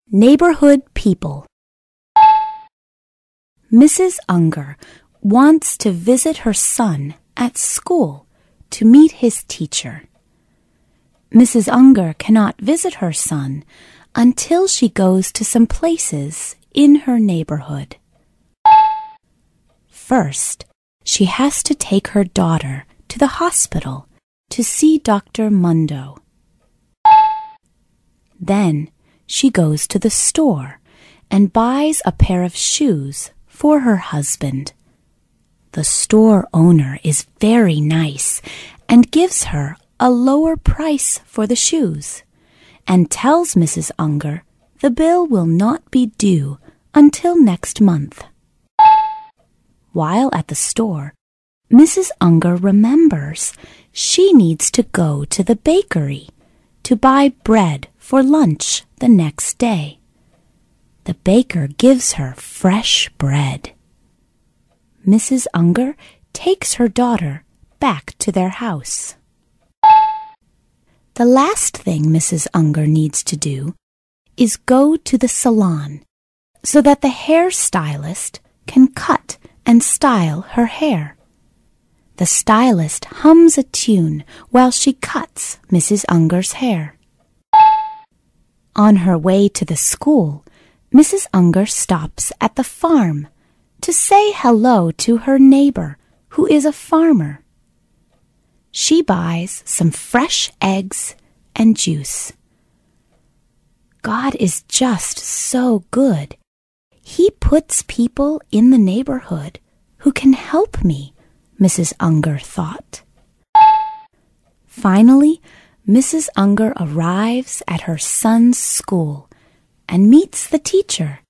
Neighborhood people. Mrs. Unger wants to visit her son at school to meet his teacher. Mrs. Unger cannot visit her son until she goes to some places in her neighborhood. First, she has to take her daughter to the hospital to see Dr. Mundo. Then she goes to the store and buys a pair of shoes for her husband. The store owner is very nice and gives her a lower price for the shoes and tells Mrs. Unger the bill will not be due until next month. While at the store, Mrs. Unger remembers she needs to go to the bakery to buy bread for lunch the next day. The baker gives her fresh bread. Mrs. Unger takes her daughter back to their house. The last thing Mrs. Unger needs to do is go to the salon so that the hairstylist can cut and style her hair. The stylist hums a tune while she cuts Mrs. Unger's hair. On her way to the school, Mrs. Unger stops at the farm to say hello to her neighbor, who is a farmer. She buys some fresh eggs and juice. God is just so good. He puts people in the neighborhood who can help me, Mrs. Unger thought. Finally, Mrs. Unger arrives at her son's school and meets the teacher.